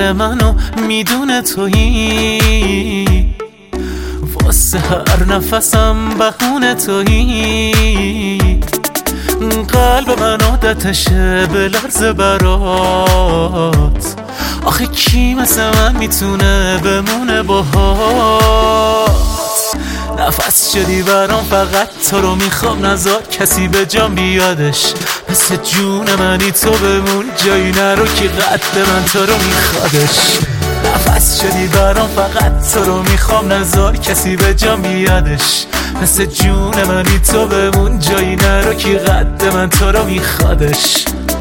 دل منو میدونه تویی، واسه هر نفسم بهونه تویی. قلب من عادتشه به لرز برات، آخه کی مثل من میتونه بمونه باهات. نفس شدی برام فقط تو رو میخوام، نذار کسی به جام بیادش. مثل جون منی تو بمون، جایی نرو که قد من تو رو میخوادش. نفس شدی برام فقط تو رو میخوام، نذار کسی به جام بیادش. مثل جون منی تو بمون، جایی نرو که قد من تو رو میخوادش.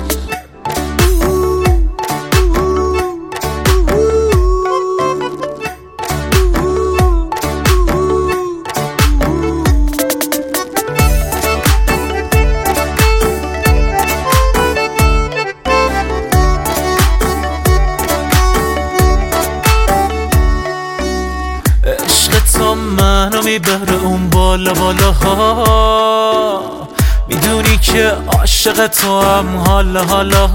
تو منو میبره اون بالا بالاها، میدونی که عاشق تو هم حالا حالا.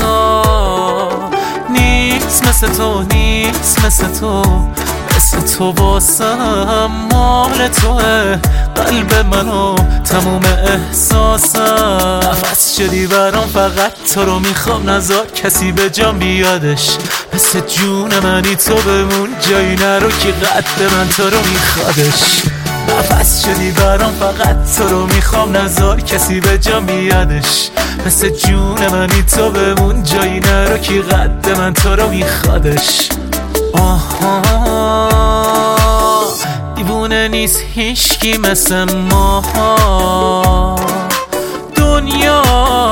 نیست مثل تو، نیست مثل تو، مثل تو واسم مال توه. قلب منو تموم احساسم، نفس شدی برام فقط تو رو میخوام، نذار کسی به جام بیادش. مثل جون منی تو بمون، جایی نرو که قد من تو رو میخوادش. نفس شدی برام فقط تو رو میخوام، نذار کسی به جام بیادش. مثل جون منی تو بمون، جایی نرو که قد من تو رو میخوادش. آها دیوونه نیست هیچکی مثل ما، دنیا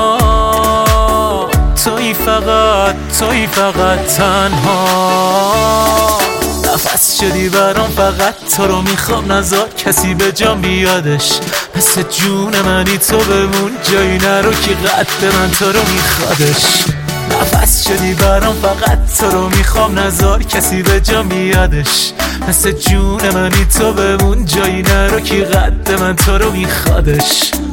توی فقط، توی فقط تنها. نفس شدی برام فقط تو رو میخوام، نذار کسی به جام بیادش. مثل جون منی تو بمون، جایی نرو که قد من تو رو میخوادش. نفس شدی برام فقط تو رو میخوام، نذار کسی به جام بیادش. مثل جون منی تو بمون، جایی نرو که قد من تو رو میخوادش.